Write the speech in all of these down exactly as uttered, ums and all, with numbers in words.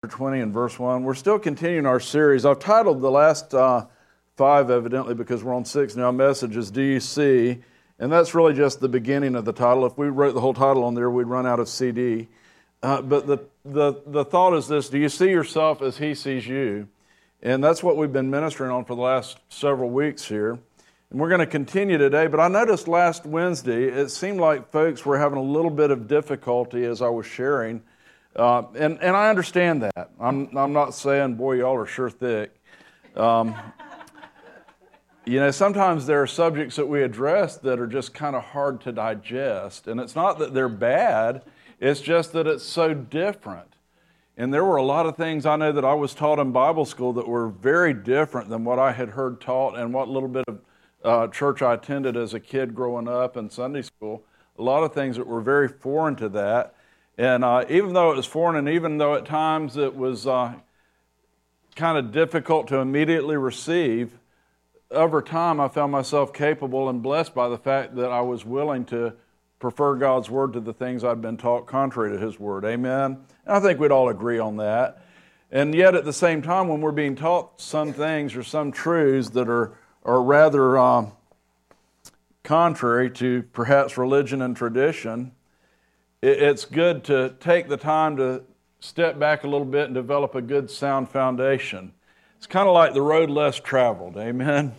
twenty and verse one. We're still continuing our series. I've titled the last uh, five, evidently, because we're on six now, messages, Do You See? And that's really just the beginning of the title. If we wrote the whole title on there, we'd run out of C D. Uh, but the, the, the thought is this: do you see yourself as He sees you? And that's what we've been ministering on for the last several weeks here. And we're going to continue today. But I noticed last Wednesday, it seemed like folks were having a little bit of difficulty as I was sharing. Uh, and, and I understand that. I'm, I'm not saying, boy, y'all are sure thick. Um, you know, sometimes there are subjects that we address that are just kind of hard to digest. And it's not that they're bad. It's just that it's so different. And there were a lot of things I know that I was taught in Bible school that were very different than what I had heard taught and what little bit of uh, church I attended as a kid growing up in Sunday school. A lot of things that were very foreign to that. And uh, even though it was foreign, and even though at times it was uh, kind of difficult to immediately receive, over time I found myself capable and blessed by the fact that I was willing to prefer God's Word to the things I'd been taught contrary to His Word. Amen? And I think we'd all agree on that. And yet at the same time, when we're being taught some things or some truths that are, are rather um, contrary to perhaps religion and tradition, it's good to take the time to step back a little bit and develop a good, sound foundation. It's kind of like the road less traveled, amen?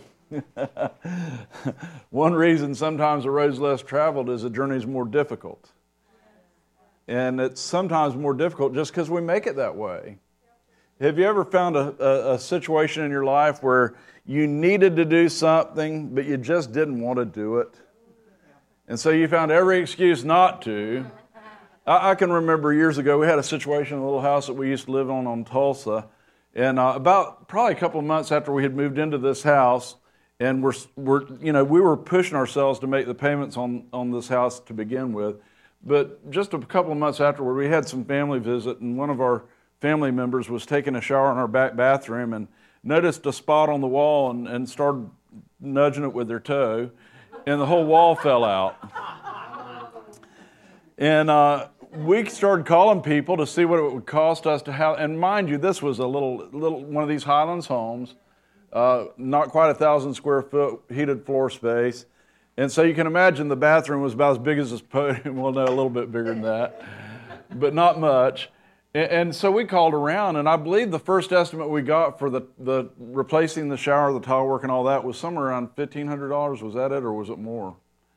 One reason sometimes the road's less traveled is the journey's more difficult. And it's sometimes more difficult just because we make it that way. Have you ever found a, a, a situation in your life where you needed to do something, but you just didn't want to do it? And so you found every excuse not to. I can remember years ago, we had a situation in a little house that we used to live on on Tulsa. And uh, about probably a couple of months after we had moved into this house, and we're, we're, you know, we were pushing ourselves to make the payments on, on this house to begin with. But just a couple of months afterward, we had some family visit, and one of our family members was taking a shower in our back bathroom and noticed a spot on the wall and, and started nudging it with their toe, and the whole wall fell out. And uh, we started calling people to see what it would cost us to have. And mind you, this was a little, little one of these Highlands homes, uh, not quite a thousand square foot heated floor space. And so you can imagine the bathroom was about as big as this podium. Well, no, a little bit bigger than that, but not much. And, and so we called around, and I believe the first estimate we got for the, the replacing the shower, the tile work, and all that was somewhere around fifteen hundred dollars. Was that it, or was it more?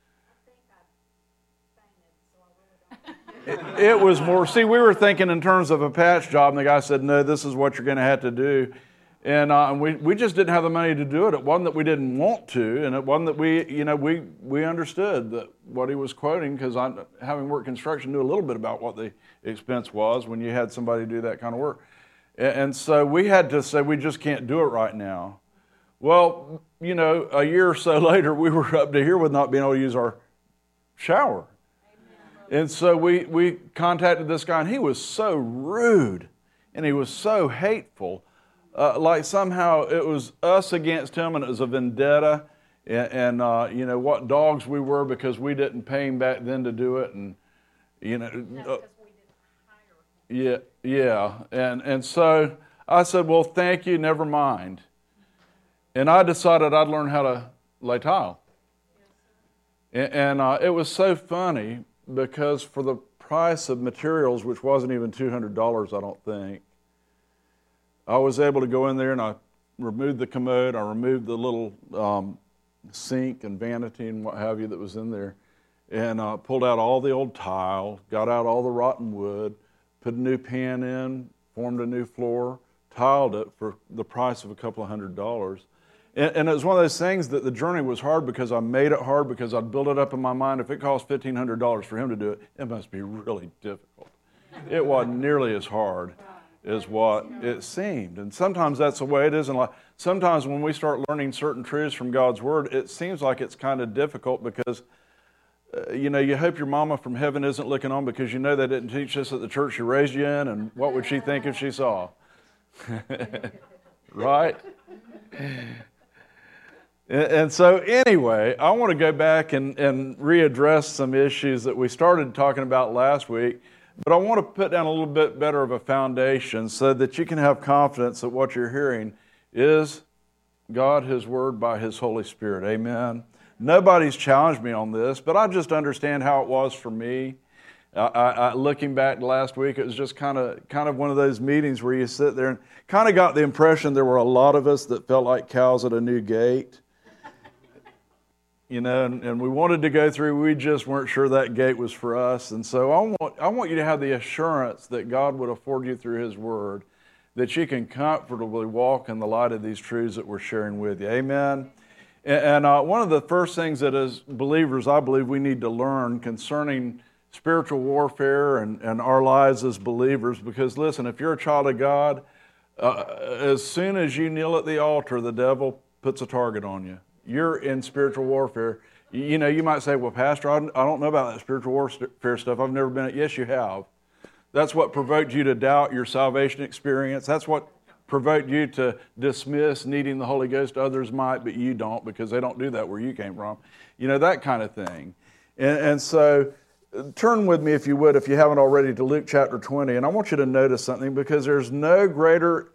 It, it was more. See, we were thinking in terms of a patch job, and the guy said, no, this is what you're going to have to do. And, uh, and we, we just didn't have the money to do it. It wasn't that we didn't want to, and it wasn't that we, you know, we, we understood that what he was quoting, because I, having worked construction, knew a little bit about what the expense was when you had somebody do that kind of work. And, and so we had to say, we just can't do it right now. Well, you know, a year or so later, we were up to here with not being able to use our shower. And so we, we contacted this guy, and he was so rude, and he was so hateful. Uh, like somehow it was us against him, and it was a vendetta, and, and uh, you know, what dogs we were because we didn't pay him back then to do it, and you know, uh, yeah, yeah, and and so I said, well, thank you, never mind, and I decided I'd learn how to lay tile, and, and uh, it was so funny because for the price of materials, which wasn't even two hundred dollars, I don't think, I was able to go in there and I removed the commode, I removed the little um, sink and vanity and what have you that was in there, and uh, pulled out all the old tile, got out all the rotten wood, put a new pan in, formed a new floor, tiled it for the price of a couple of hundred dollars. And, and it was one of those things that the journey was hard because I made it hard because I'd built it up in my mind. If it cost fifteen hundred dollars for him to do it, it must be really difficult. It wasn't nearly as hard is what it seemed. And sometimes that's the way it is in life. Sometimes when we start learning certain truths from God's Word, it seems like it's kind of difficult because, uh, you know, you hope your mama from heaven isn't looking on because you know they didn't teach this at the church she raised you in, and what would she think if she saw? Right? And so anyway, I want to go back and, and readdress some issues that we started talking about last week. But I want to put down a little bit better of a foundation so that you can have confidence that what you're hearing is God, His Word by His Holy Spirit. Amen. Nobody's challenged me on this, but I just understand how it was for me. I, I, looking back last week, it was just kind of kind of one of those meetings where you sit there and kind of got the impression there were a lot of us that felt like cows at a new gate. You know, and, and we wanted to go through, we just weren't sure that gate was for us. And so I want, I want you to have the assurance that God would afford you through His Word, that you can comfortably walk in the light of these truths that we're sharing with you. Amen? And, and uh, one of the first things that as believers, I believe we need to learn concerning spiritual warfare and, and our lives as believers, because listen, if you're a child of God, uh, as soon as you kneel at the altar, the devil puts a target on you. You're in spiritual warfare. You know, you might say, well, Pastor, I don't know about that spiritual warfare stuff. I've never been at. Yes, you have. That's what provoked you to doubt your salvation experience. That's what provoked you to dismiss needing the Holy Ghost. Others might, but you don't, because they don't do that where you came from. You know, that kind of thing. And, and so turn with me, if you would, if you haven't already, to Luke chapter twenty. And I want you to notice something, because there's no greater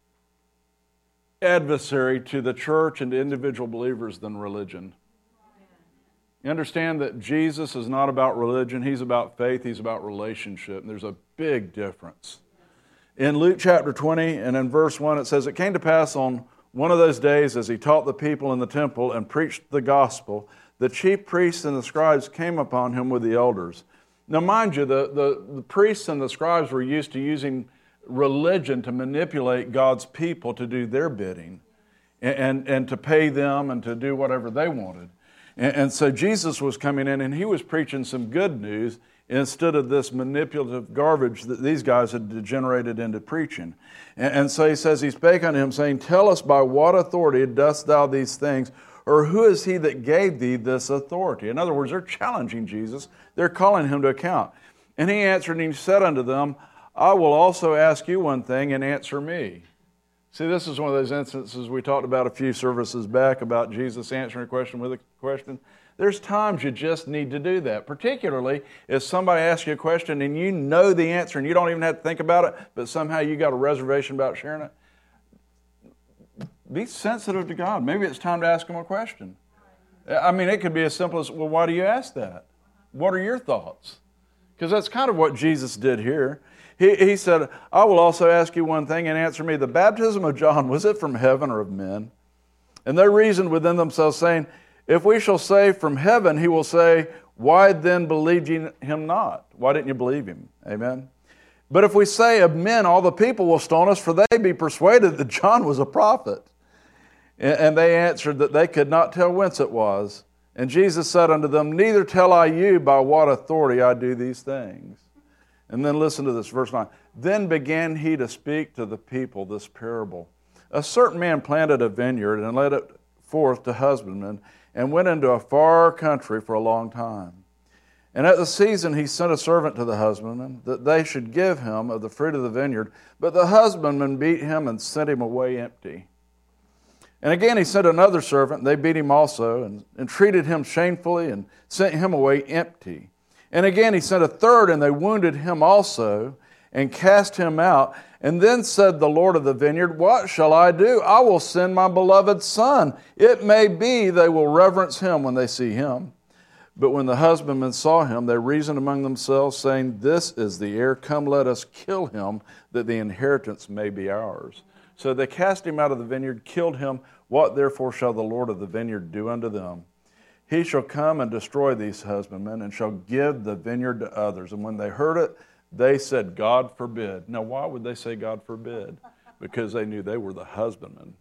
adversary to the church and to individual believers than religion. You understand that Jesus is not about religion. He's about faith. He's about relationship. And there's a big difference. In Luke chapter twenty and in verse one, it says, "It came to pass on one of those days as he taught the people in the temple and preached the gospel, the chief priests and the scribes came upon him with the elders." Now, mind you, the, the, the priests and the scribes were used to using religion to manipulate God's people to do their bidding and, and, and to pay them and to do whatever they wanted. And, and so Jesus was coming in and He was preaching some good news instead of this manipulative garbage that these guys had degenerated into preaching. And, and so He says, He spake unto him, saying, "Tell us, by what authority dost thou these things? Or who is He that gave thee this authority?" In other words, they're challenging Jesus. They're calling Him to account. And He answered and He said unto them, "I will also ask you one thing, and answer me." See, this is one of those instances we talked about a few services back about Jesus answering a question with a question. There's times you just need to do that, particularly if somebody asks you a question and you know the answer and you don't even have to think about it, but somehow you got a reservation about sharing it. Be sensitive to God. Maybe it's time to ask Him a question. I mean, it could be as simple as, well, why do you ask that? What are your thoughts? Because that's kind of what Jesus did here. He, he said, "I will also ask you one thing, and answer me. The baptism of John, was it from heaven or of men?" And they reasoned within themselves, saying, "If we shall say from heaven, he will say, why then believed ye him not?" Why didn't you believe him? Amen. "But if we say of men, all the people will stone us, for they be persuaded that John was a prophet." And they answered that they could not tell whence it was. And Jesus said unto them, "Neither tell I you by what authority I do these things." And then listen to this, verse nine. "Then began He to speak to the people this parable. A certain man planted a vineyard and led it forth to husbandmen, and went into a far country for a long time. And at the season he sent a servant to the husbandmen, that they should give him of the fruit of the vineyard. But the husbandmen beat him and sent him away empty. And again he sent another servant, they beat him also, and, and treated him shamefully, and sent him away empty. And again he sent a third, and they wounded him also, and cast him out. And then said the Lord of the vineyard, What shall I do? I will send my beloved son. It may be they will reverence him when they see him. But when the husbandmen saw him, they reasoned among themselves, saying, This is the heir. Come, let us kill him, that the inheritance may be ours. So they cast him out of the vineyard, killed him. What therefore shall the Lord of the vineyard do unto them? He shall come and destroy these husbandmen, and shall give the vineyard to others. And when they heard it, they said, God forbid. Now, why would they say God forbid? Because they knew they were the husbandmen.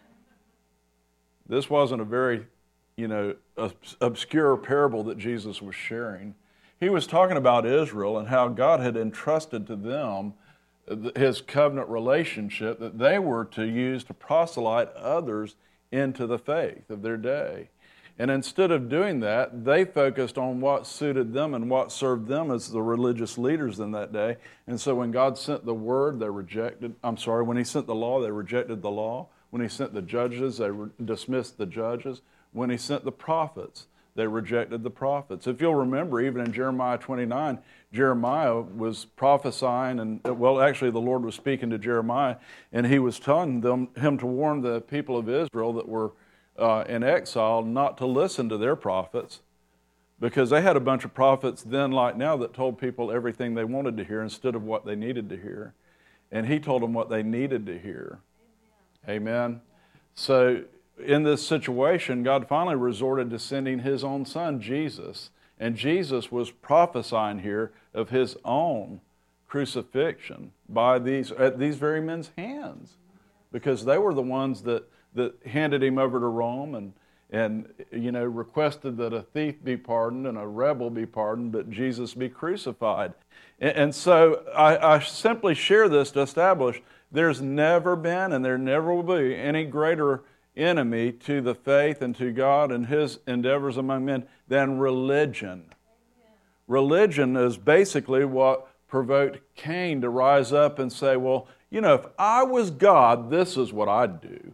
This wasn't a very, you know, obscure parable that Jesus was sharing. He was talking about Israel and how God had entrusted to them His covenant relationship that they were to use to proselyte others into the faith of their day. And instead of doing that, they focused on what suited them and what served them as the religious leaders in that day. And so when God sent the word, they rejected, I'm sorry, when He sent the law, they rejected the law. When He sent the judges, they dismissed the judges. When He sent the prophets, They rejected the prophets. If you'll remember, even in Jeremiah twenty-nine, Jeremiah was prophesying, and well, actually the Lord was speaking to Jeremiah, and he was telling them, him to warn the people of Israel that were uh, in exile not to listen to their prophets, because they had a bunch of prophets then like now that told people everything they wanted to hear instead of what they needed to hear. And he told them what they needed to hear. Amen. Amen. So in this situation, God finally resorted to sending his own son, Jesus. And Jesus was prophesying here of his own crucifixion by these, at these very men's hands, because they were the ones that, that handed him over to Rome and, and you know, requested that a thief be pardoned and a rebel be pardoned, but Jesus be crucified. And, and so I, I simply share this to establish there's never been and there never will be any greater enemy to the faith and to God and his endeavors among men than religion. Amen. Religion is basically what provoked Cain to rise up and say, well, you know, if I was God, this is what I'd do.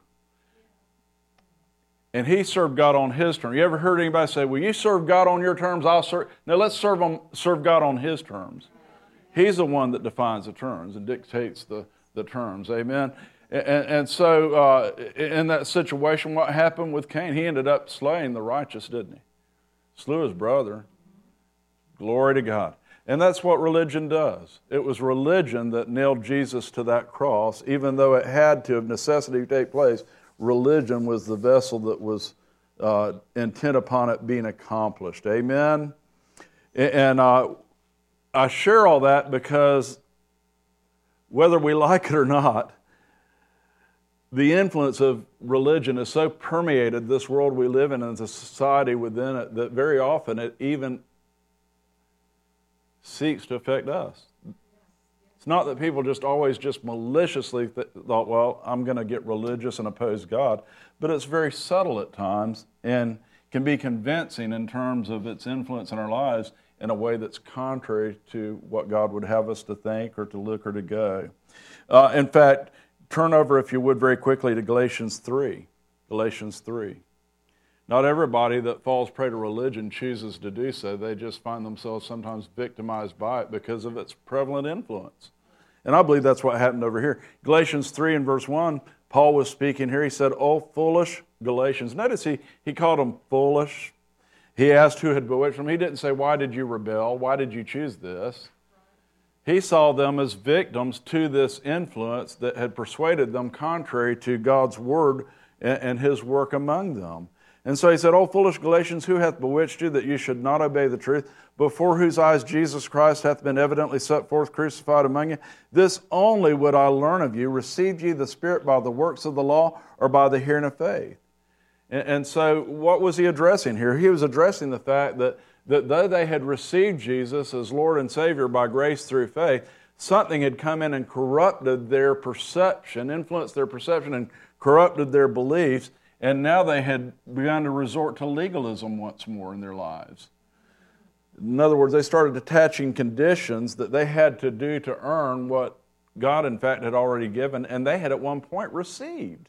And he served God on his terms. You ever heard anybody say, well, you serve God on your terms, I'll serve. No, let's serve, him, serve God on his terms. He's the one that defines the terms and dictates the, the terms. Amen. And, and so uh, in that situation, what happened with Cain? He ended up slaying the righteous, didn't he? Slew his brother. Glory to God. And that's what religion does. It was religion that nailed Jesus to that cross. Even though it had to, of necessity, take place, religion was the vessel that was uh, intent upon it being accomplished. Amen? And uh, I share all that because whether we like it or not, the influence of religion has so permeated this world we live in and the society within it that very often it even seeks to affect us. It's not that people just always just maliciously th- thought, well, I'm going to get religious and oppose God, but it's very subtle at times and can be convincing in terms of its influence in our lives in a way that's contrary to what God would have us to think or to look or to go. Uh, in fact, turn over, if you would, very quickly to Galatians three. Galatians three. Not everybody that falls prey to religion chooses to do so. They just find themselves sometimes victimized by it because of its prevalent influence. And I believe that's what happened over here. Galatians three and verse one, Paul was speaking here. He said, "Oh, foolish Galatians." Notice he, he called them foolish. He asked who had bewitched them. He didn't say, why did you rebel? Why did you choose this? He saw them as victims to this influence that had persuaded them contrary to God's word and his work among them. And so he said, "O foolish Galatians, who hath bewitched you that you should not obey the truth, before whose eyes Jesus Christ hath been evidently set forth crucified among you? This only would I learn of you, received ye the Spirit by the works of the law or by the hearing of faith?" And, and so what was he addressing here? He was addressing the fact that, that though they had received Jesus as Lord and Savior by grace through faith, something had come in and corrupted their perception, influenced their perception and corrupted their beliefs. And now they had begun to resort to legalism once more in their lives. In other words, they started attaching conditions that they had to do to earn what God, in fact, had already given, and they had at one point received.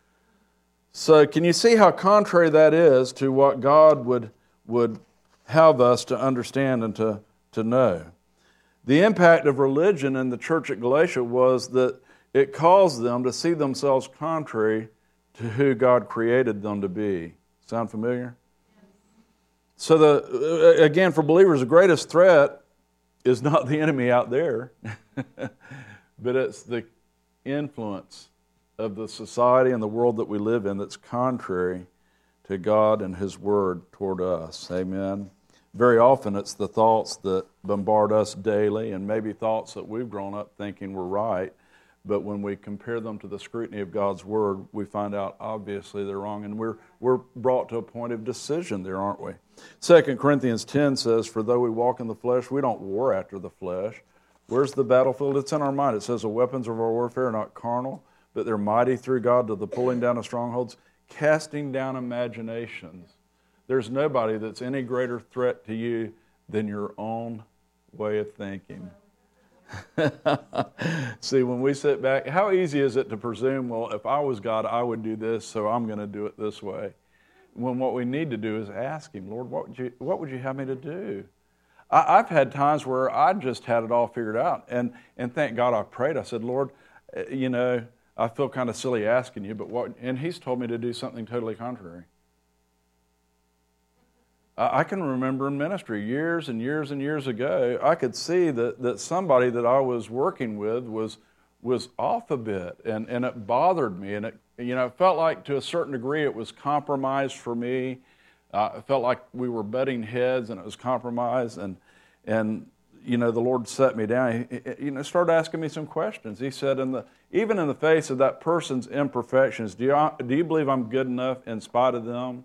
So can you see how contrary that is to what God would, would have us to understand and to, to know? The impact of religion in the church at Galatia was that it caused them to see themselves contrary to who God created them to be. Sound familiar? So the again, for believers, the greatest threat is not the enemy out there, but it's the influence of the society and the world that we live in that's contrary to God and His Word toward us. Amen. Very often it's the thoughts that bombard us daily, and maybe thoughts that we've grown up thinking were right. But when we compare them to the scrutiny of God's Word, we find out obviously they're wrong, and we're we're brought to a point of decision there, aren't we? Second Corinthians ten says, "For though we walk in the flesh, we don't war after the flesh." Where's the battlefield? It's in our mind. It says, "The weapons of our warfare are not carnal, but they're mighty through God to the pulling down of strongholds, casting down imaginations." There's nobody that's any greater threat to you than your own way of thinking. See, when we sit back, how easy is it to presume, well, if I was God, I would do this, so I'm going to do it this way. when what we need to do is ask Him, Lord, what would you, what would you have me to do? I, I've had times where I just had it all figured out, and, and thank God I prayed. I said, Lord, you know, I feel kind of silly asking you, but what, and He's told me to do something totally contrary. I, I can remember in ministry years and years and years ago, I could see that, that somebody that I was working with was was off a bit, and, and it bothered me, and it, you know, it felt like to a certain degree it was compromise for me. Uh, it felt like we were butting heads, and it was compromise, and and you know, the Lord set me down. He, he, you know, started asking me some questions. He said, in the even in the face of that person's imperfections, do you do you believe I'm good enough in spite of them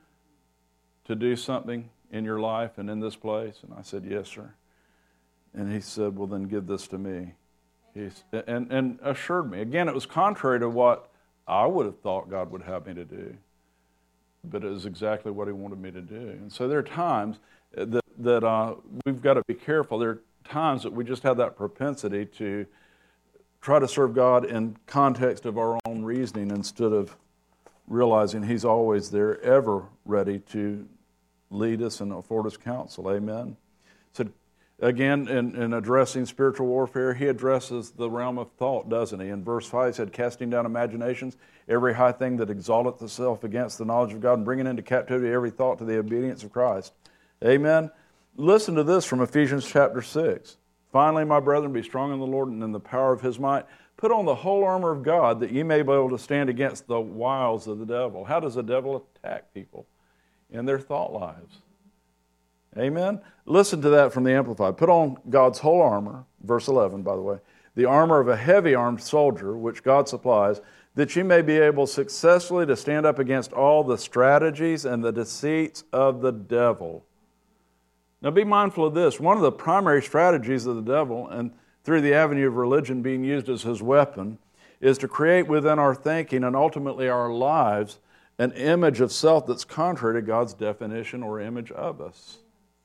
to do something in your life and in this place? And I said, yes, sir. And He said, well, then give this to me. He's, and, and assured me. Again, it was contrary to what I would have thought God would have me to do, but it was exactly what He wanted me to do. And so there are times that, that uh, we've got to be careful. There are times that we just have that propensity to try to serve God in context of our own reasoning instead of realizing He's always there, ever ready to lead us and afford us counsel. Amen? So again, in, in addressing spiritual warfare, He addresses the realm of thought, doesn't He? In verse five, He said, casting down imaginations, every high thing that exalteth itself against the knowledge of God, and bringing into captivity every thought to the obedience of Christ. Amen? Listen to this from Ephesians chapter six. Finally, my brethren, be strong in the Lord and in the power of His might. Put on the whole armor of God, that ye may be able to stand against the wiles of the devil. How does the devil attack people? In their thought lives. Amen? Listen to that from the Amplified. Put on God's whole armor, verse eleven, by the way, the armor of a heavy-armed soldier, which God supplies, that you may be able successfully to stand up against all the strategies and the deceits of the devil. Now be mindful of this. One of the primary strategies of the devil, and through the avenue of religion being used as his weapon, is to create within our thinking and ultimately our lives an image of self that's contrary to God's definition or image of us.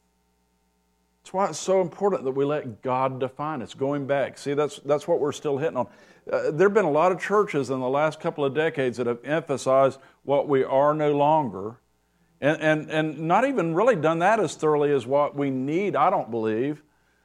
That's why it's so important that we let God define us. Going back, see, that's that's what we're still hitting on. Uh, there have been a lot of churches in the last couple of decades that have emphasized what we are no longer, and, and, and not even really done that as thoroughly as what we need, I don't believe.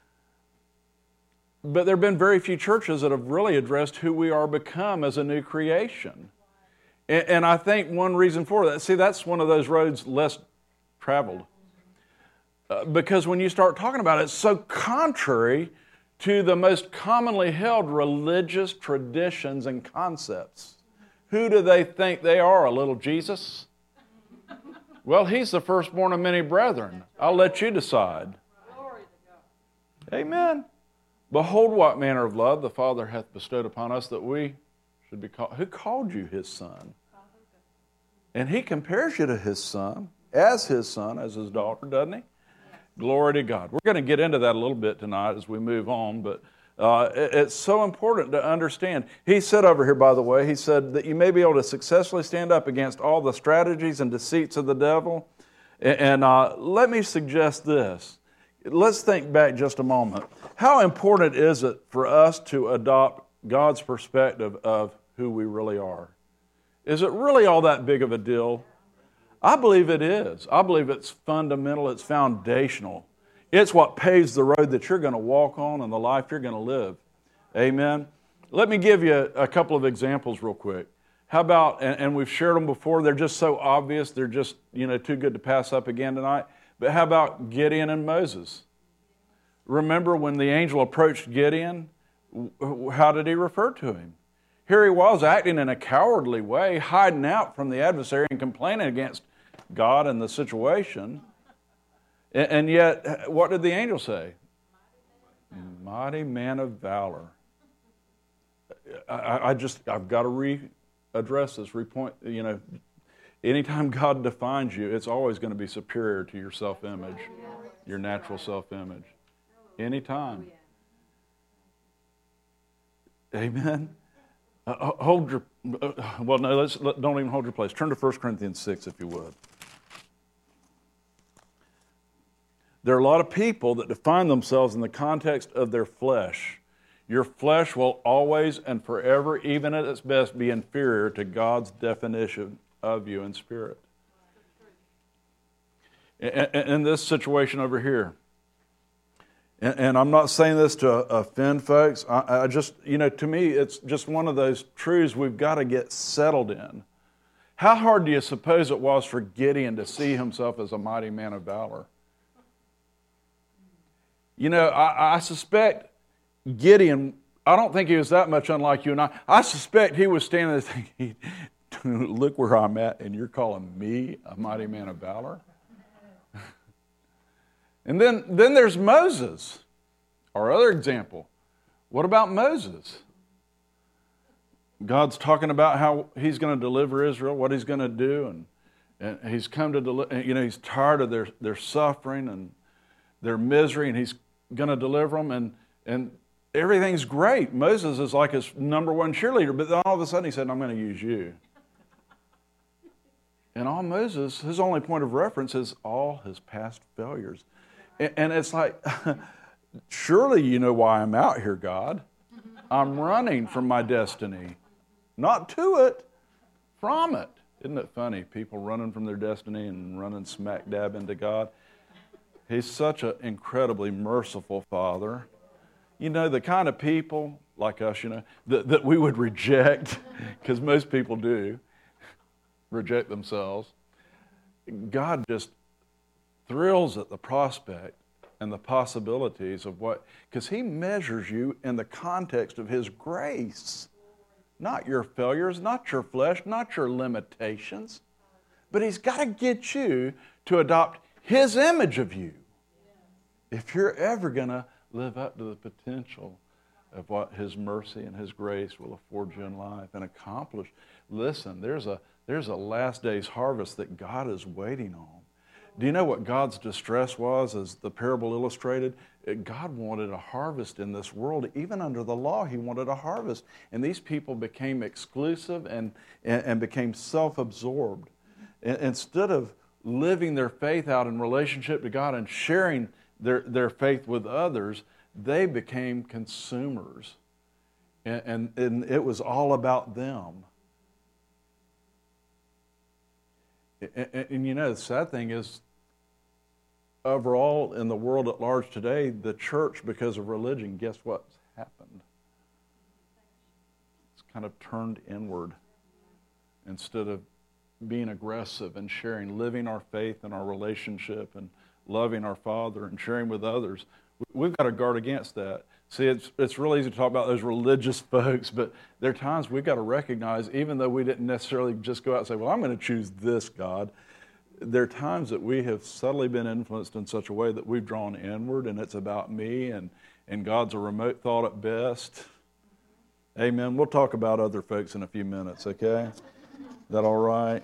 But there have been very few churches that have really addressed who we are become as a new creation. And, and I think one reason for that, see, that's one of those roads less traveled. Uh, because when you start talking about it, it's so contrary to the most commonly held religious traditions and concepts. Who do they think they are, a little Jesus? Well, He's the firstborn of many brethren. I'll let you decide. Amen. Behold, what manner of love the Father hath bestowed upon us, that we should be called. Who called you His Son? And He compares you to His Son, as His Son, as His daughter, doesn't He? Glory to God. We're going to get into that a little bit tonight as we move on, but uh, it, it's so important to understand. He said over here, by the way, He said that you may be able to successfully stand up against all the strategies and deceits of the devil. And, and uh, let me suggest this. Let's think back just a moment. How important is it for us to adopt God's perspective of who we really are? Is it really all that big of a deal? I believe it is. I believe it's fundamental, it's foundational. It's what paves the road that you're going to walk on and the life you're going to live. Amen? Let me give you a couple of examples real quick. How about, and, and we've shared them before, they're just so obvious, they're just, you know, too good to pass up again tonight. But how about Gideon and Moses? Remember when the angel approached Gideon, how did he refer to him? Here he was acting in a cowardly way, hiding out from the adversary and complaining against God and the situation. And yet, what did the angel say? Mighty man of valor. I, I just, I've got to readdress this, repoint, you know, anytime God defines you, it's always going to be superior to your self-image, your natural self-image. Anytime. Amen? Uh, hold your, uh, well, no, let's, let, don't even hold your place. Turn to First Corinthians six, if you would. There are a lot of people that define themselves in the context of their flesh. Your flesh will always and forever, even at its best, be inferior to God's definition of you in spirit. in, in this situation over here. And, and I'm not saying this to offend folks. I, I just, you know, to me, it's just one of those truths we've got to get settled in. How hard do you suppose it was for Gideon to see himself as a mighty man of valor? You know, I, I suspect Gideon, I don't think he was that much unlike you and I. I suspect he was standing there thinking, look where I'm at, and you're calling me a mighty man of valor? And then, then there's Moses, our other example. What about Moses? God's talking about how he's going to deliver Israel, what he's going to do, and, and he's come to deliver, you know, he's tired of their, their suffering and their misery, and he's going to deliver them, and, and everything's great. Moses is like his number one cheerleader, but then all of a sudden he said, I'm going to use you. And all Moses, his only point of reference is all his past failures. And, and it's like, surely you know why I'm out here, God. I'm running from my destiny. Not to it, from it. Isn't it funny? People running from their destiny and running smack dab into God. He's such an incredibly merciful Father. You know, the kind of people like us, you know, that, that we would reject, because most people do, reject themselves. God just thrills at the prospect and the possibilities of what, because he measures you in the context of his grace. Not your failures, not your flesh, not your limitations. But he's got to get you to adopt his image of you. If you're ever going to live up to the potential of what his mercy and his grace will afford you in life and accomplish. Listen, there's a, there's a last day's harvest that God is waiting on. Do you know what God's distress was, as the parable illustrated? God wanted a harvest in this world. Even under the law, he wanted a harvest. And these people became exclusive and, and, and became self-absorbed. And instead of living their faith out in relationship to God and sharing their, their faith with others, they became consumers. And, and, and it was all about them. And, and, and you know, the sad thing is, overall in the world at large today, the church, because of religion, guess what's happened? It's kind of turned inward instead of being aggressive and sharing, living our faith and our relationship and loving our Father and sharing with others. We've got to guard against that. See, it's it's really easy to talk about those religious folks, but there are times we've got to recognize, even though we didn't necessarily just go out and say, well, I'm going to choose this God, there are times that we have subtly been influenced in such a way that we've drawn inward, and it's about me, and, and God's a remote thought at best. Amen. We'll talk about other folks in a few minutes, okay? Is that all right?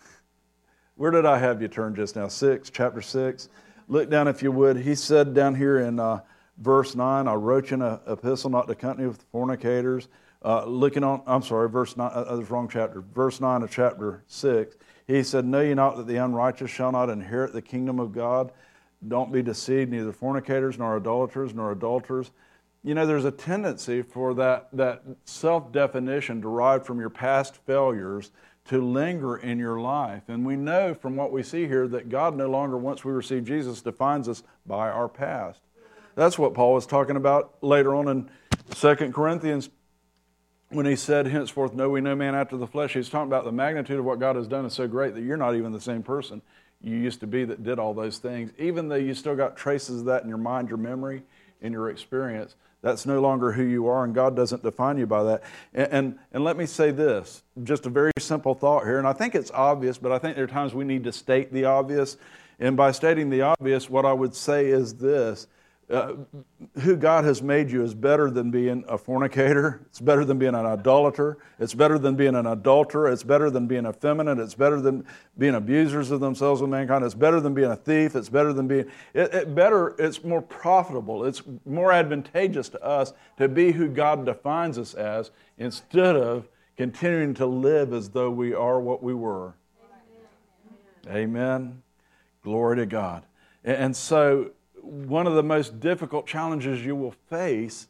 Where did I have you turn just now? Six, chapter six. Look down if you would. He said down here in uh, verse nine, I wrote you an epistle not to company with fornicators. Uh, looking on, I'm sorry, verse nine, uh, that's wrong chapter. Verse nine of chapter six. He said, know ye not that the unrighteous shall not inherit the kingdom of God? Don't be deceived, neither fornicators, nor idolaters, nor adulterers. You know, there's a tendency for that, that self-definition derived from your past failures to linger in your life. And we know from what we see here that God no longer, once we receive Jesus, defines us by our past. That's what Paul was talking about later on in Second Corinthians when he said, henceforth know we no man after the flesh. He's talking about the magnitude of what God has done is so great that you're not even the same person you used to be that did all those things. Even though you still got traces of that in your mind, your memory, in your experience, that's no longer who you are, and God doesn't define you by that. And, and, and let me say this, just a very simple thought here, and I think it's obvious, but I think there are times we need to state the obvious. And by stating the obvious, what I would say is this. Uh, who God has made you is better than being a fornicator. It's better than being an idolater. It's better than being an adulterer. It's better than being effeminate. It's better than being abusers of themselves with mankind. It's better than being a thief. It's better than being, it, it better, it's more profitable. It's more advantageous to us to be who God defines us as instead of continuing to live as though we are what we were. Amen. Amen. Glory to God. And, and so, one of the most difficult challenges you will face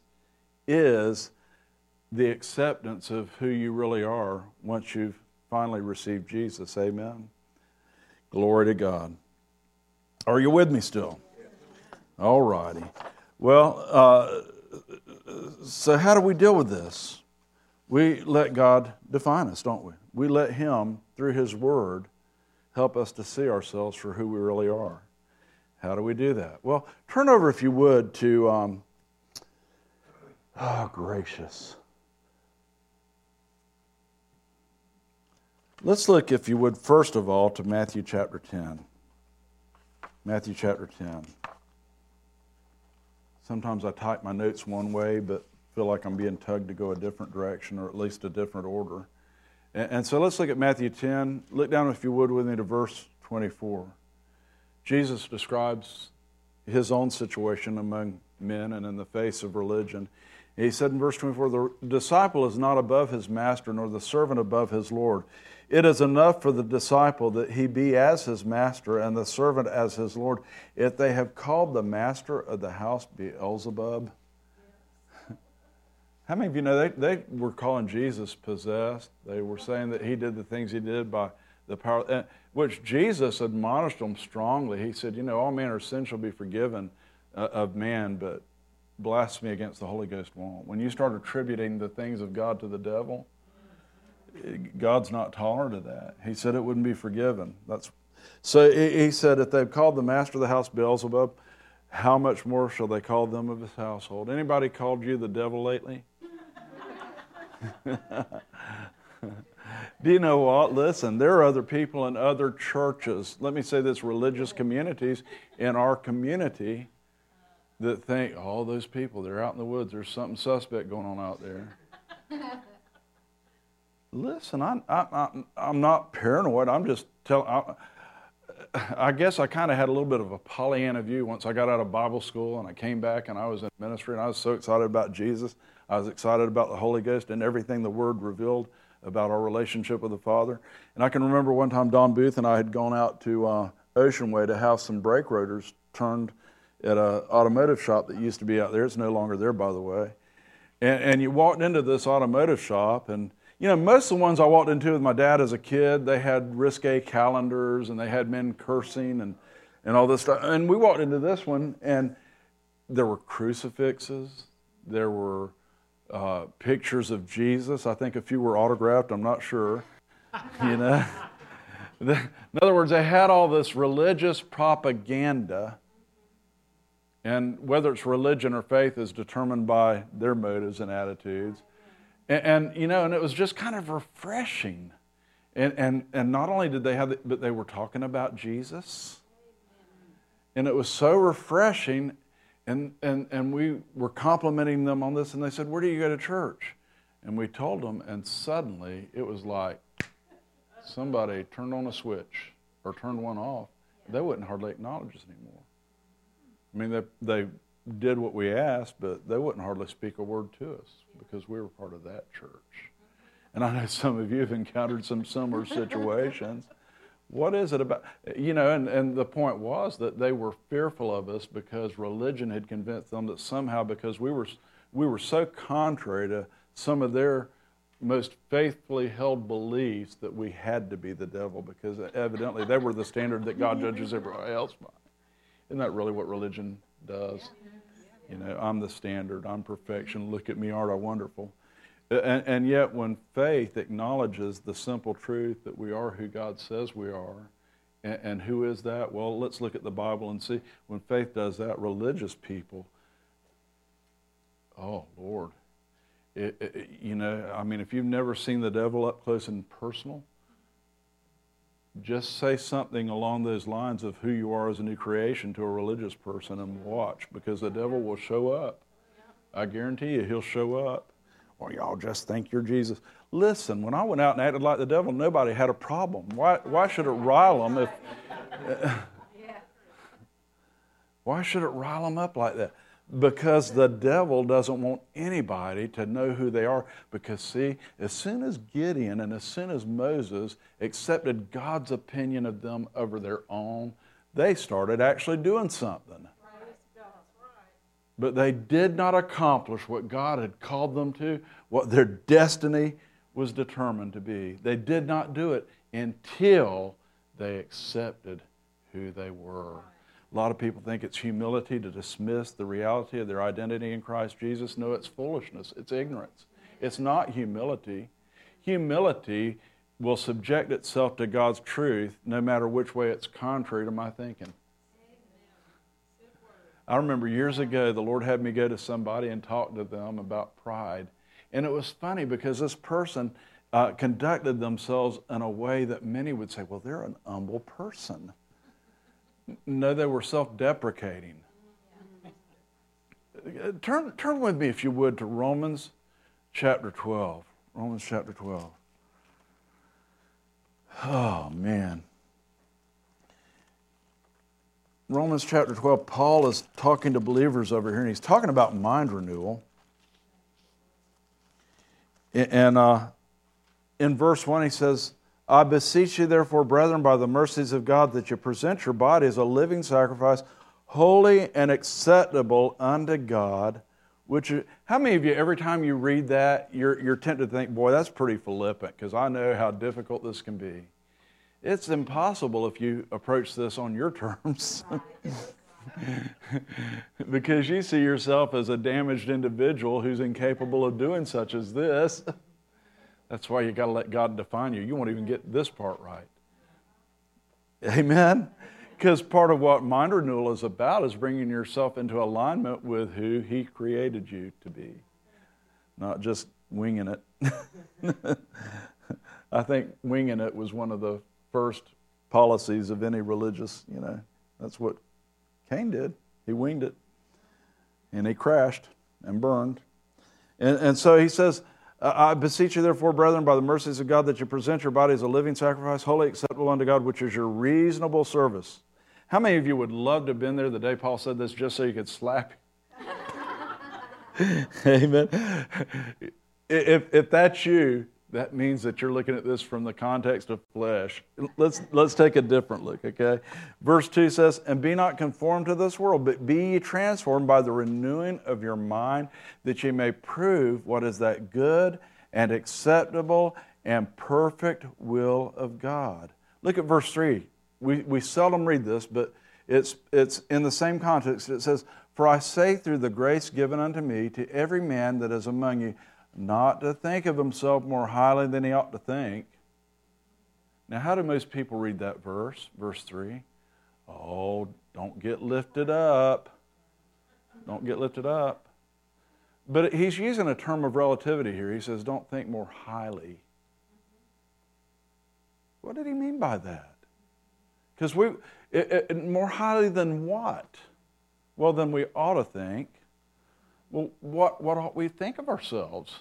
is the acceptance of who you really are once you've finally received Jesus. Amen. Glory to God. Are you with me still? All righty. Well, uh, so how do we deal with this? We let God define us, don't we? We let Him, through His Word, help us to see ourselves for who we really are. How do we do that? Well, turn over, if you would, to, um, oh, gracious. Let's look, if you would, first of all, to Matthew chapter ten. Matthew chapter ten. Sometimes I type my notes one way, but feel like I'm being tugged to go a different direction, or at least a different order. And, and so let's look at Matthew ten. Look down, if you would, with me to verse twenty-four. Jesus describes His own situation among men and in the face of religion. He said in verse twenty-four, the disciple is not above his master, nor the servant above his Lord. It is enough for the disciple that he be as his master and the servant as his Lord. If they have called the master of the house Beelzebub. How many of you know they, they were calling Jesus possessed? They were saying that He did the things He did by the power, which Jesus admonished them strongly. He said, you know, all manner of sin shall be forgiven uh, of man, but blasphemy against the Holy Ghost won't. When you start attributing the things of God to the devil, God's not tolerant of that. He said it wouldn't be forgiven. That's so. He said, if they've called the master of the house Beelzebub, how much more shall they call them of his household? Anybody called you the devil lately? Do you know what? Listen, there are other people in other churches, let me say this, religious communities in our community that think, oh, those people, they're out in the woods. There's something suspect going on out there. Listen, I'm, I'm, I'm not paranoid. I'm just telling, I, I guess I kind of had a little bit of a Pollyanna view once I got out of Bible school and I came back and I was in ministry and I was so excited about Jesus. I was excited about the Holy Ghost and everything the Word revealed about our relationship with the Father. And I can remember one time Don Booth and I had gone out to uh, Ocean Way to have some brake rotors turned at an automotive shop that used to be out there. It's no longer there, by the way. And, and you walked into this automotive shop, and you know, most of the ones I walked into with my dad as a kid, they had risque calendars and they had men cursing and, and all this stuff. And we walked into this one, and there were crucifixes, there were uh, pictures of Jesus. I think a few were autographed. I'm not sure. You know, in other words, they had all this religious propaganda. And whether it's religion or faith is determined by their motives and attitudes. And, and you know, and it was just kind of refreshing. And, and, and not only did they have, the, but they were talking about Jesus. And it was so refreshing. And, and, and we were complimenting them on this. And they said, where do you go to church? And we told them, and suddenly it was like somebody turned on a switch or turned one off. They wouldn't hardly acknowledge us anymore. I mean, they, they did what we asked, but they wouldn't hardly speak a word to us because we were part of that church. And I know some of you have encountered some similar situations. What is it about, you know, and, and the point was that they were fearful of us because religion had convinced them that somehow, because we were, we were so contrary to some of their most faithfully held beliefs, that we had to be the devil, because evidently they were the standard that God judges everybody else by. Isn't that really what religion does? You know, I'm the standard, I'm perfection, look at me, aren't I wonderful? And, and yet when faith acknowledges the simple truth that we are who God says we are, and, and who is that? Well, let's look at the Bible and see. When faith does that, religious people, oh, Lord. It, it, you know, I mean, if you've never seen the devil up close and personal, just say something along those lines of who you are as a new creation to a religious person and watch, because the devil will show up. I guarantee you he'll show up. Or y'all just think you're Jesus. Listen, when I went out and acted like the devil, nobody had a problem. Why, why should it rile them if... Uh, why should it rile them up like that? Because the devil doesn't want anybody to know who they are. Because, see, as soon as Gideon and as soon as Moses accepted God's opinion of them over their own, they started actually doing something. But they did not accomplish what God had called them to, what their destiny was determined to be. They did not do it until they accepted who they were. A lot of people think it's humility to dismiss the reality of their identity in Christ Jesus. No, it's foolishness. It's ignorance. It's not humility. Humility will subject itself to God's truth no matter which way it's contrary to my thinking. I remember years ago, the Lord had me go to somebody and talk to them about pride. And it was funny because this person uh, conducted themselves in a way that many would say, well, they're an humble person. No, they were self-deprecating. Turn, turn with me, if you would, to Romans chapter twelve. Romans chapter twelve. Oh, man. Romans chapter twelve, Paul is talking to believers over here, and he's talking about mind renewal. And uh, in verse one, he says, I beseech you, therefore, brethren, by the mercies of God, that you present your body as a living sacrifice, holy and acceptable unto God. Which, how many of you, every time you read that, you're, you're tempted to think, boy, that's pretty flippant, because I know how difficult this can be. It's impossible if you approach this on your terms. Because you see yourself as a damaged individual who's incapable of doing such as this. That's why you got to let God define you. You won't even get this part right. Amen? Because part of what mind renewal is about is bringing yourself into alignment with who He created you to be. Not just winging it. I think winging it was one of the first policies of any religious, you know. That's what Cain did. He winged it. And he crashed and burned. And, and so he says, I beseech you, therefore, brethren, by the mercies of God, that you present your body as a living sacrifice, holy, acceptable unto God, which is your reasonable service. How many of you would love to have been there the day Paul said this just so you could slap him? Amen. If, if that's you, that means that you're looking at this from the context of flesh. Let's, let's take a different look, okay? Verse two says, and be not conformed to this world, but be ye transformed by the renewing of your mind, that ye may prove what is that good and acceptable and perfect will of God. Look at verse three. We, we seldom read this, but it's, it's in the same context. It says, for I say through the grace given unto me, to every man that is among you, not to think of himself more highly than he ought to think. Now, how do most people read that verse, verse three? Oh, don't get lifted up. Don't get lifted up. But he's using a term of relativity here. He says, don't think more highly. What did he mean by that? Because we, it, it, more highly than what? Well, than we ought to think. Well, what, what ought we think of ourselves?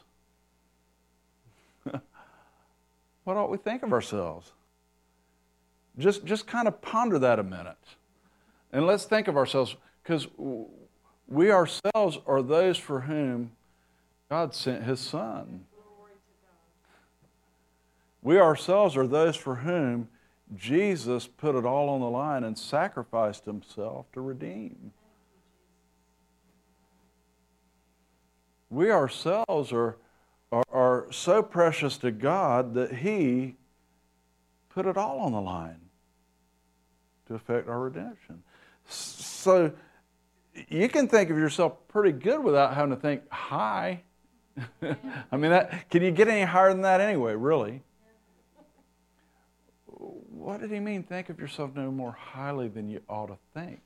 What ought we think of ourselves? Just, just kind of ponder that a minute. And let's think of ourselves, because we ourselves are those for whom God sent His Son. We ourselves are those for whom Jesus put it all on the line and sacrificed Himself to redeem. We ourselves are, are, are so precious to God that He put it all on the line to effect our redemption. So you can think of yourself pretty good without having to think high. I mean, that, can you get any higher than that anyway, really? What did he mean, think of yourself no more highly than you ought to think?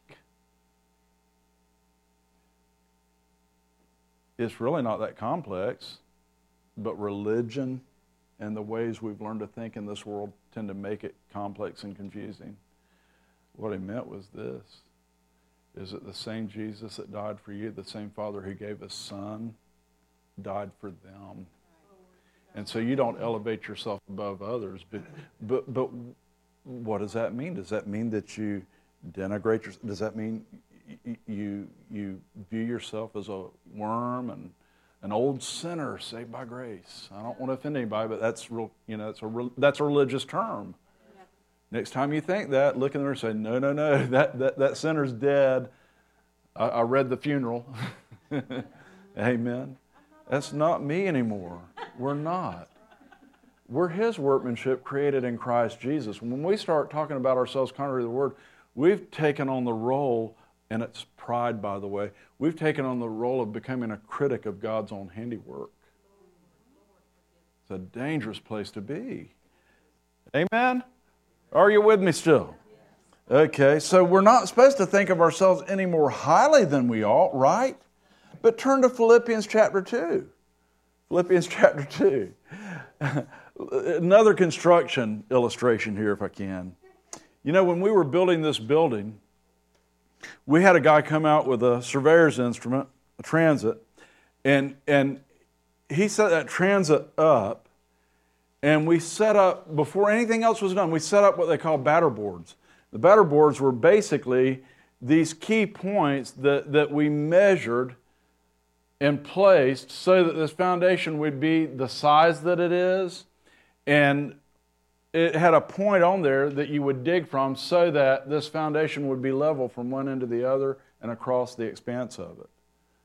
It's really not that complex, but religion and the ways we've learned to think in this world tend to make it complex and confusing. What he meant was this, is that the same Jesus that died for you, the same Father who gave His Son, died for them. And so you don't elevate yourself above others, but but but what does that mean? Does that mean that you denigrate yourself? Does that mean you you view yourself as a worm and an old sinner saved by grace? I don't want to offend anybody, but that's real. You know, that's a that's a religious term. Next time you think that, look in the mirror and say, no, no, no, that that, that sinner's dead. I, I read the funeral. Amen. That's not me anymore. We're not. We're His workmanship created in Christ Jesus. When we start talking about ourselves contrary to the Word, we've taken on the role, and it's pride, by the way, we've taken on the role of becoming a critic of God's own handiwork. It's a dangerous place to be. Amen? Are you with me still? Okay, so we're not supposed to think of ourselves any more highly than we ought, right? But turn to Philippians chapter two. Philippians chapter two. Another construction illustration here, if I can. You know, when we were building this building, we had a guy come out with a surveyor's instrument, a transit, and, and he set that transit up, and we set up, before anything else was done, we set up what they call batter boards. The batter boards were basically these key points that, that we measured and placed so that this foundation would be the size that it is, and it had a point on there that you would dig from so that this foundation would be level from one end to the other and across the expanse of it.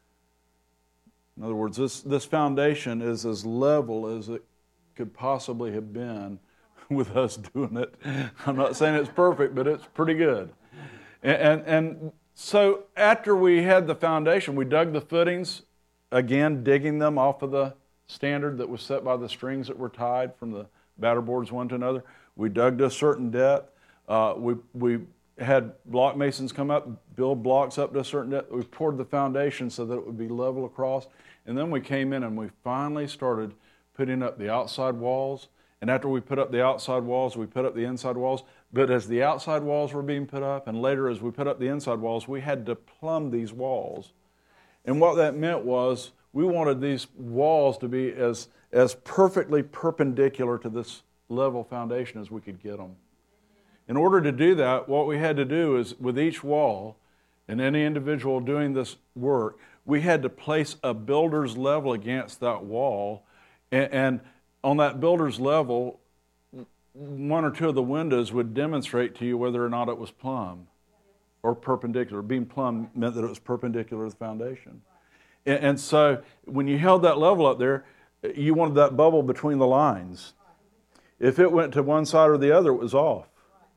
In other words, this, this foundation is as level as it could possibly have been with us doing it. I'm not saying it's perfect, but it's pretty good. And, and, and so after we had the foundation, we dug the footings, again, digging them off of the standard that was set by the strings that were tied from the batter boards one to another. We dug to a certain depth. Uh, we, we had block masons come up, build blocks up to a certain depth. We poured the foundation so that it would be level across. And then we came in and we finally started putting up the outside walls. And after we put up the outside walls, we put up the inside walls. But as the outside walls were being put up, and later as we put up the inside walls, we had to plumb these walls. And what that meant was we wanted these walls to be as, as perfectly perpendicular to this level foundation as we could get them. In order to do that, what we had to do is with each wall, and any individual doing this work, we had to place a builder's level against that wall. And, and on that builder's level, one or two of the windows would demonstrate to you whether or not it was plumb or perpendicular. Being plumb meant that it was perpendicular to the foundation. And, and so when you held that level up there, you wanted that bubble between the lines. If it went to one side or the other, it was off.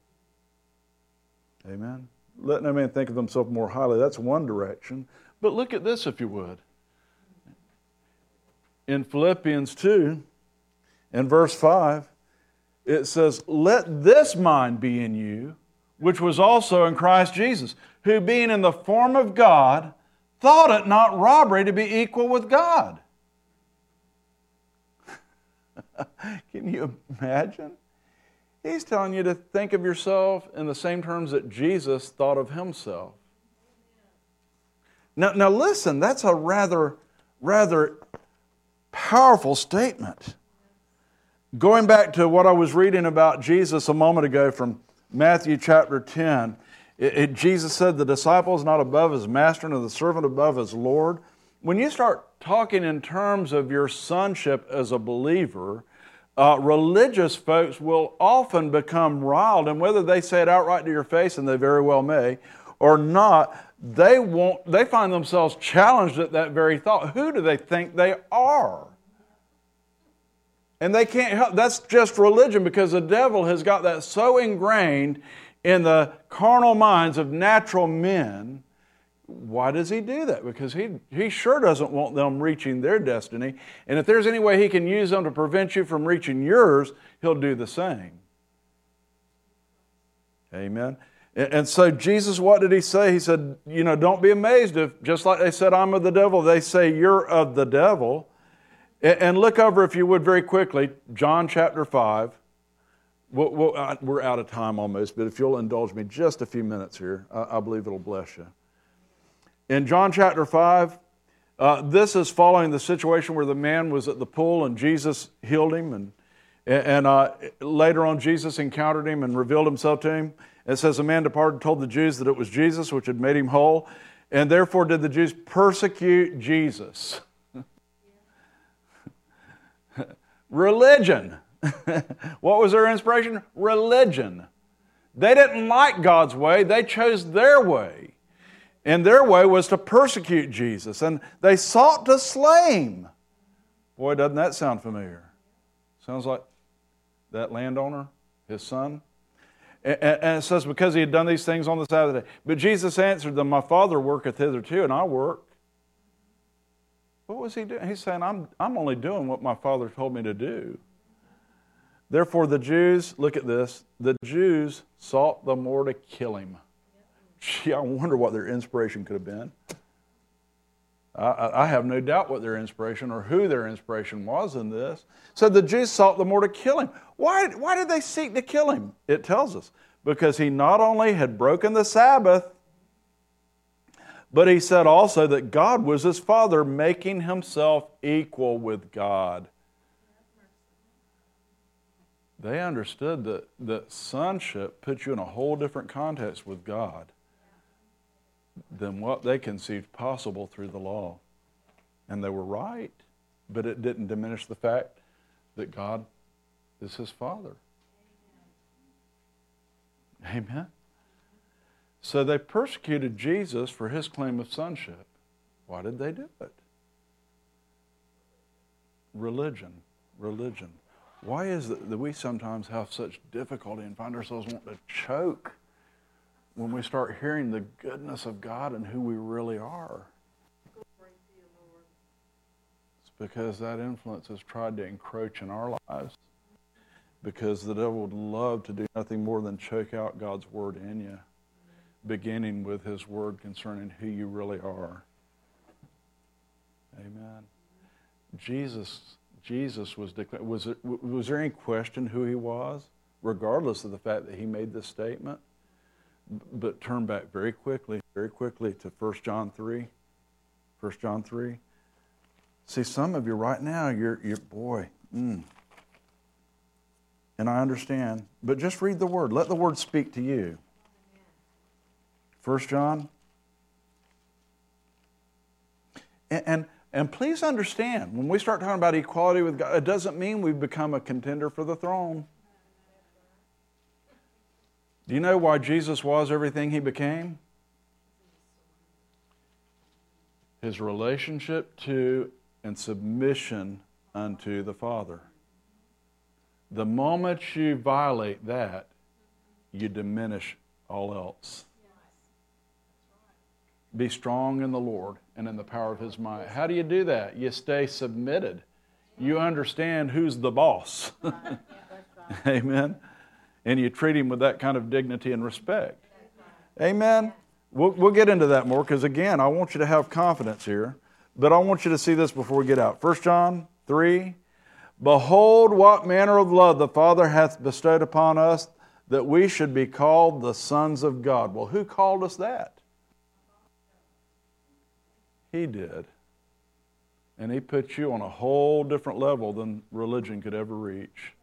Amen? Let no man think of himself more highly. That's one direction. But look at this, if you would. In Philippians two, in verse five, it says, "Let this mind be in you, which was also in Christ Jesus, who being in the form of God, thought it not robbery to be equal with God." Can you imagine? He's telling you to think of yourself in the same terms that Jesus thought of himself. Now, now listen, that's a rather, rather powerful statement. Going back to what I was reading about Jesus a moment ago from Matthew chapter ten, it, it, Jesus said, "The disciple is not above his master, nor the servant above his Lord." When you start talking in terms of your sonship as a believer, uh, religious folks will often become riled, and whether they say it outright to your face, and they very well may, or not, they won't. They find themselves challenged at that very thought. Who do they think they are? And they can't help. That's just religion, because the devil has got that so ingrained in the carnal minds of natural men. Why does he do that? Because he, he sure doesn't want them reaching their destiny. And if there's any way he can use them to prevent you from reaching yours, he'll do the same. Amen. And, and so Jesus, what did he say? He said, you know, don't be amazed if, just like they said, "I'm of the devil," they say, "You're of the devil." And look over, if you would, very quickly, John chapter five. We're out of time almost, but if you'll indulge me just a few minutes here, I believe it'll bless you. In John chapter five, uh, this is following the situation where the man was at the pool and Jesus healed him. And, and uh, later on, Jesus encountered him and revealed himself to him. It says, "A man departed and told the Jews that it was Jesus which had made him whole. And therefore did the Jews persecute Jesus." Religion. What was their inspiration? Religion. They didn't like God's way. They chose their way. And their way was to persecute Jesus. And they sought to slay him. Boy, doesn't that sound familiar? Sounds like that landowner, his son. And, and it says, because he had done these things on the Sabbath day. But Jesus answered them, my Father worketh hitherto, and I work. What was he doing? He's saying, I'm, I'm only doing what my Father told me to do. Therefore the Jews, look at this, the Jews sought the more to kill him. Gee, I wonder what their inspiration could have been. I, I have no doubt what their inspiration or who their inspiration was in this. So the Jews sought the more to kill him. Why, why did they seek to kill him? It tells us. Because he not only had broken the Sabbath, but he said also that God was his Father, making himself equal with God. They understood that, that sonship puts you in a whole different context with God than what they conceived possible through the law. And they were right, but it didn't diminish the fact that God is his Father. Amen. So they persecuted Jesus for his claim of sonship. Why did they do it? Religion. Religion. Why is it that we sometimes have such difficulty and find ourselves wanting to choke when we start hearing the goodness of God and who we really are? It's because that influence has tried to encroach in our lives. Because the devil would love to do nothing more than choke out God's word in you, beginning with his word concerning who you really are. Amen. Jesus, Jesus was declared. Was it, was there any question who he was, regardless of the fact that he made this statement? But turn back very quickly, very quickly to First John three. First John three. See, some of you right now, you're, you're boy, mm. And I understand, but just read the word. Let the word speak to you. First John. And, and, and please understand, when we start talking about equality with God, it doesn't mean we've become a contender for the throne. Do you know why Jesus was everything he became? His relationship to and submission unto the Father. The moment you violate that, you diminish all else. Be strong in the Lord and in the power of his might. How do you do that? You stay submitted. You understand who's the boss. Amen. And you treat him with that kind of dignity and respect. Amen. We'll, we'll get into that more because, again, I want you to have confidence here. But I want you to see this before we get out. First John three. Behold, what manner of love the Father hath bestowed upon us, that we should be called the sons of God. Well, who called us that? He did. And he put you on a whole different level than religion could ever reach.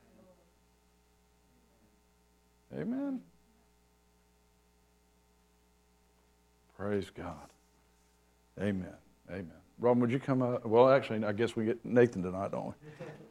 Amen. Praise God. Amen. Amen. Robin, would you come up? Well, actually, I guess we get Nathan tonight, don't we?